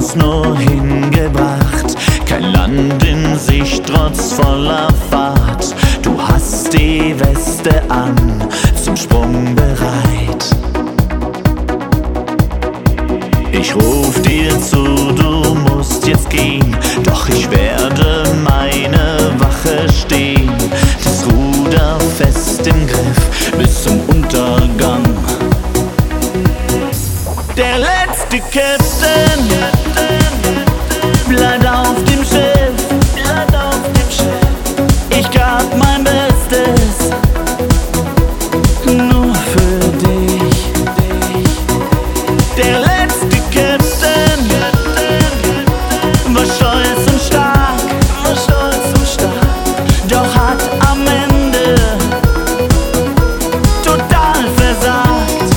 Kurs nur hingebracht. Kein Land in Sicht, trotz voller Fahrt. Du hast die Weste an, zum Sprung bereit. Ich ruf dir zu, du musst jetzt gehen, doch ich werde meine Wache stehen. Das Ruder fest im Griff bis zum Untergang. Der letzte Captain bleibt auf dem Schiff. Ich gab mein Bestes, nur für dich. Der letzte Captain war stolz und stark, doch hat am Ende total versagt.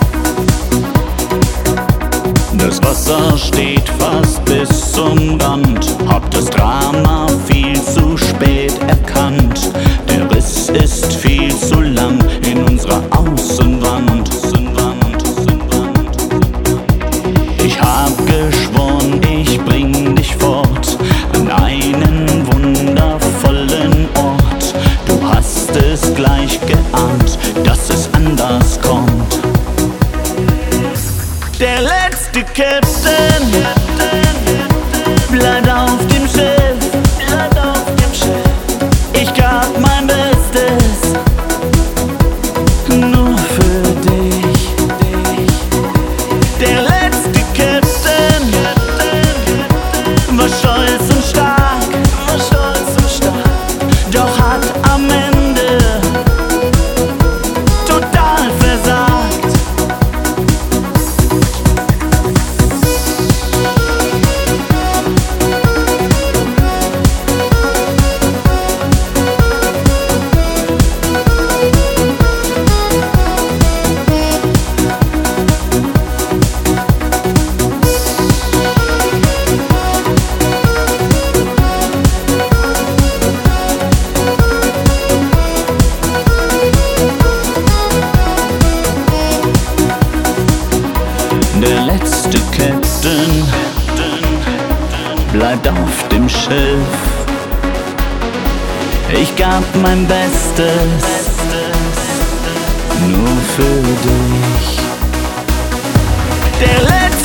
Das Wasser steht fast bis zum Rand, hab das Drama viel zu spät erkannt. Der Riss ist viel zu lang in unserer Außenwand. Ich hab geschworen, ich bring dich fort an einen wundervollen Ort. Du hast es gleich geahnt, dass es anders kommt. Der letzte Captain bleibt auf dem Schiff. Ich gab mein Bestes, nur für dich. Der letzte Captain war stolz und stark, doch hat am Ende total versagt. Der letzte Captain bleibt auf dem Schiff. Ich gab mein Bestes, nur für dich. Der letzte